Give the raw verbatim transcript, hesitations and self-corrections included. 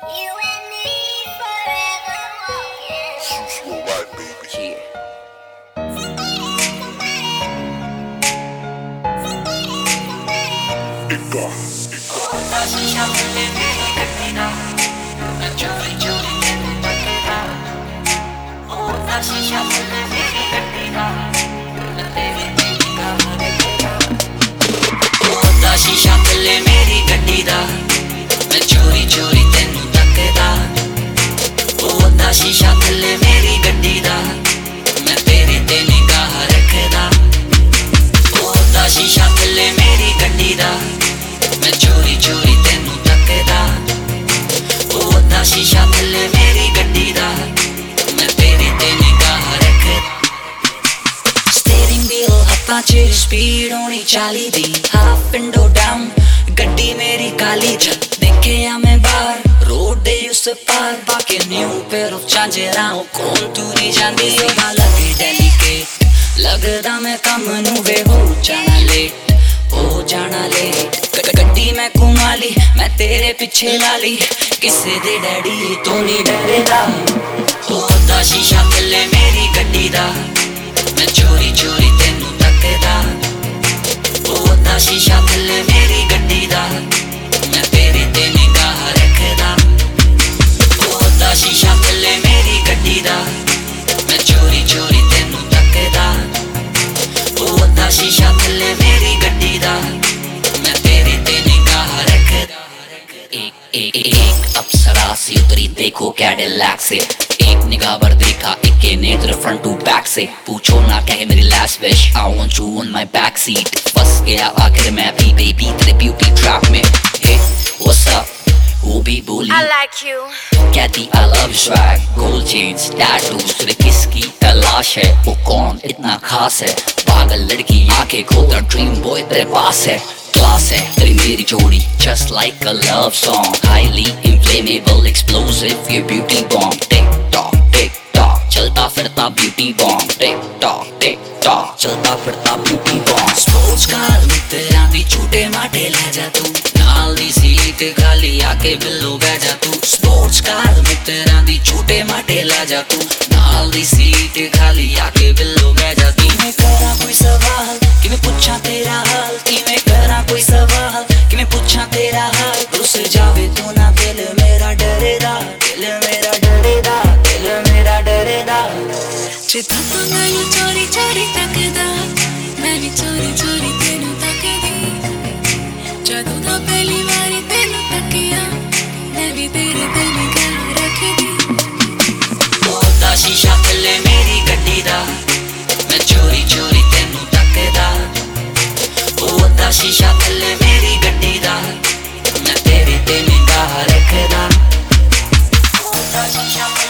You and me forever walking. You right, baby. Yeah. Ika, शीशा थल्ले मेरी गड्डी दा मैं चोरी चोरी तेनू तकदा ओदा शीशा थल्ले मेरी गड्डी दा मैं तेरे ते निगाह रखदा ओदा शीशा थल्ले मेरी गड्डी दा मैं चोरी चोरी तेनू तकदा ओदा शीशा थल्ले मेरी गड्डी दा मैं तेरे ते निगाह रखदा स्टीयरिंग व्हील हत्थां च स्पीड होनी चाली दी हाफ विंडो डाउन गड्डी मेरी काली च देखे आ मैं बाहर रोड दे उस पार बाके न्यू पेयर ऑफ झांजरां कौन तुरी जांदी ओदा लगे डेलीकेट लगदा मैं कम नू वे हो जाना लेट हो जाना लेट गड्डी मैं घुमाली मैं तेरे पिछे लाली किसे दे डैडी तू नहीं डरेदा ओदा शीशा थल्ले मेरी गड्डी दा मैं चोरी चोरी तेनू तकदा ओदा शीशा थल्ले मेरी गड्डी दा मैं तेरे ते निगाह रखदा ओदा शीशा थल्ले मेरी गड्डी दा मैं चोरी चोरी तेनू तकदा ओदा शीशा थल्ले मेरी गड्डी दा मैं तेरे ते निगाह रखदा एक एक एक अप्सरा सी उतरी देखो कैडिलैक से एक निगाह पर देखा एक ने तेरे फ्रंट टू बैक से पूछो ना कहे मेरी last wish I want you on my back seat फंस गया आखिर मैं भी बेबी तेरे ब्यूटी ट्रैप में हे व्हाट्स अप वो भी बोली I like you. कहती I love you swag gold chains tattoos तेरे किसकी तलाश है वो कौन इतना खास है पागल लड़की आंखें खोलता ड्रीम बॉय तेरे पास है क्लास है तेरी मेरी जोड़ी just like a love song highly inflammable explosive your beauty bomb tick tock tick tock चलता फिरता beauty bomb tick tock tick tock चलता फिरता beauty bomb sports car में तेरा दी छोटे माटे ले जा तू नाल दी सीट खाली आके बिल्लो बह जा तू sports car में तेरा दी छोटे माटे ले जा तू नाल दी सीट खाली आके बिल्लो बह जा तू मैं करा कोई सवाल कि मैं पूछा तेरा हाल कि मैं करा कोई सवाल कि मैं पूछा तेरा हाल रुस जावे तू ना दिल मेरा डरेदा दिल मेरा डरेदा दिल मेरा डरेदा जिद्दां तो मैनू चोरी चोरी तकदा मैं भी चोरी चोरी तेनू तकदी जदों दा पहली वारी तेनू तकिया मैं भी तेरे ते निगाह रखदी ओदा शीशा थल्ले मेरी गड्डी दा मैं चोरी चोरी तेनू तकदा ओदा शीशा थल्ले मेरी गड्डी दा मैं तेरे ते निगाह रखदा ओदा शीशा